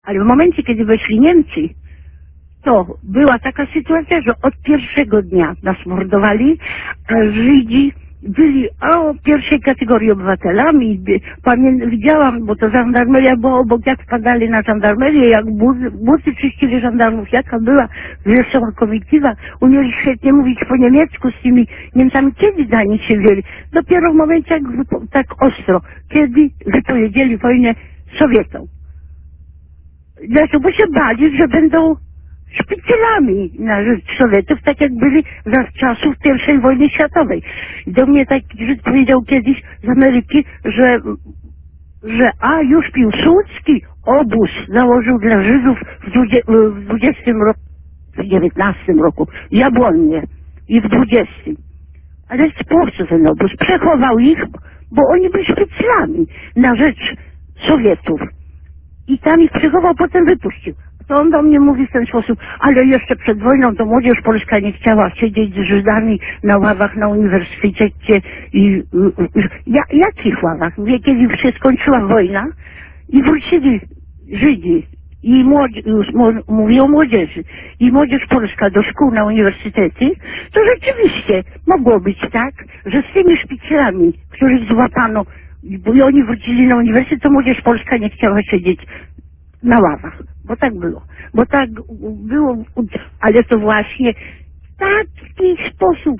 Ale w momencie, kiedy weszli Niemcy, to była taka sytuacja, że od pierwszego dnia nas mordowali, a Żydzi byli pierwszej kategorii obywatelami. Widziałam, bo to żandarmeria była obok, jak wpadali na żandarmerię, jak buty czyścili żandarmów, jaka była zresztą komitywa. Umieli świetnie mówić po niemiecku z tymi Niemcami. Kiedy za nich się wzięli? Dopiero w momencie, jak tak ostro, kiedy wypowiedzieli wojnę Sowietom. Dlaczego? Bo się bali, że będą szpicylami na rzecz Sowietów, tak jak byli za czasów I wojny światowej. Do mnie taki Żyd powiedział kiedyś z Ameryki, że już Piłsudski obóz założył dla Żydów w 20 roku, w 19 roku, Jabłonnie i w 20. Ale po co ten obóz? Przechował ich, bo oni byli szpiclami na rzecz Sowietów. I tam ich przechował, potem wypuścił. To on do mnie mówi w ten sposób, ale jeszcze przed wojną to młodzież polska nie chciała siedzieć z Żydami na ławach na uniwersytecie i jakich ławach? Wie, kiedy się skończyła wojna i wrócili Żydzi i mówię o młodzieży i młodzież polska do szkół na uniwersytety, to rzeczywiście mogło być tak, że z tymi szpiclami, których złapano, bo oni wrócili na uniwersytet, to młodzież polska nie chciała siedzieć na ławach. Bo tak było. Bo tak było, ale to właśnie w taki sposób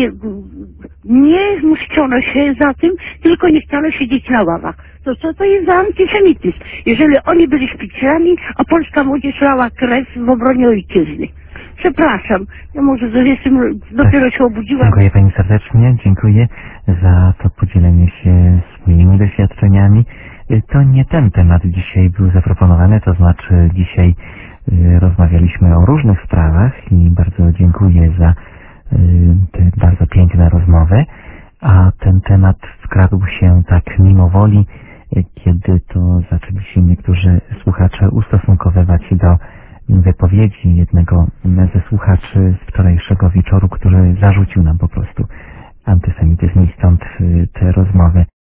nie zmuszczono się za tym, tylko nie chciano siedzieć na ławach. To co to jest za antysemityzm? Jeżeli oni byli szpiclami, a polska młodzież lała krew w obronie ojczyzny. Przepraszam, ja może dopiero się obudziłam. Dziękuję Pani serdecznie, dziękuję za to podzielenie się swoimi doświadczeniami. To nie ten temat dzisiaj był zaproponowany, to znaczy dzisiaj rozmawialiśmy o różnych sprawach i bardzo dziękuję za te bardzo piękne rozmowy, a ten temat wkradł się tak mimo woli, kiedy to zaczęli się niektórzy słuchacze ustosunkowywać do wypowiedzi jednego ze słuchaczy z wczorajszego wieczoru, który zarzucił nam po prostu antysemityzm i stąd te rozmowy.